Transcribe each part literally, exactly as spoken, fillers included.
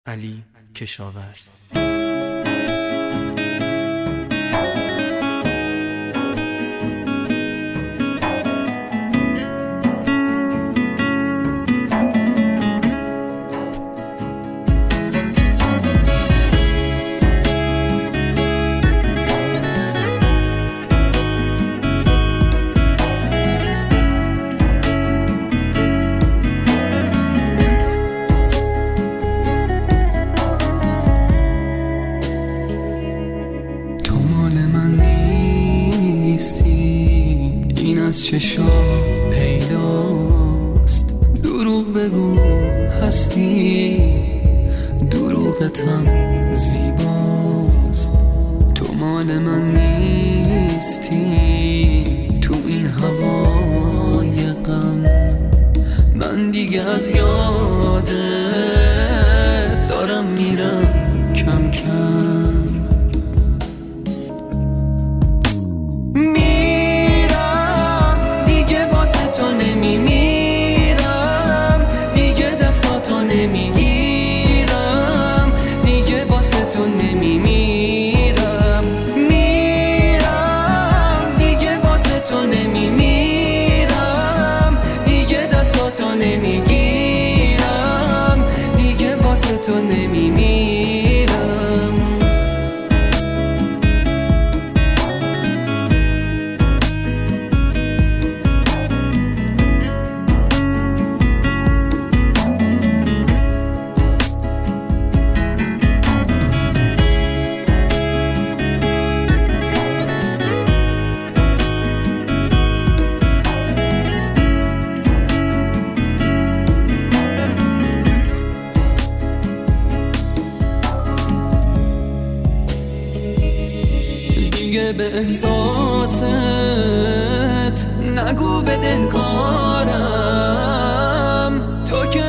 علی کشاورز. این از چشا پیداست، دروغ بگو هستی، دروغتم زیباست. تو مال من نیستی، تو این هوای غم من دیگه از یادت دارم میرم کم کم. تو نمیمیرم. دیگه به احساست نگو بدهکارم، تو که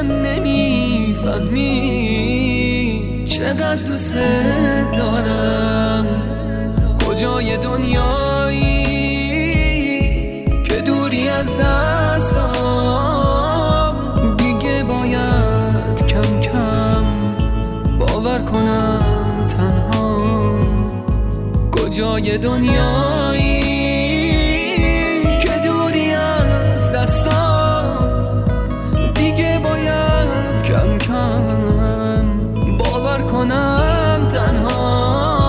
نمیفهمی چقدر دوست دارم. کجای دنیایی که دوری از دستم، دیگه باید کم کم باور کنم تنها. کجای دنیایی که دوری از دستم، دیگه باید کم کم باور کنم تنها.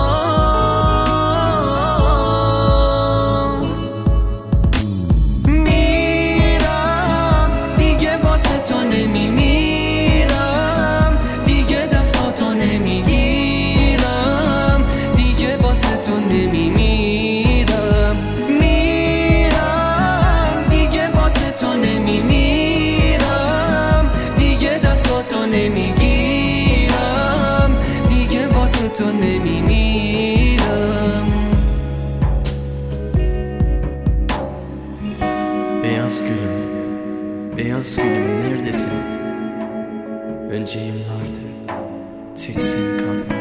میرم دیگه واسه تو نمیمیرم، دیگه دستاتو نمیگیرم، دیگه واسه تو نمیمیرم. میرم دیگه واسه تو نمیمیرم، دیگه دستاتو نمیگیرم، دیگه واسه تو نمیمیرم. Beyaz gülüm, beyaz gülüm neredesin? Önce yıllardır tek sen kaldın.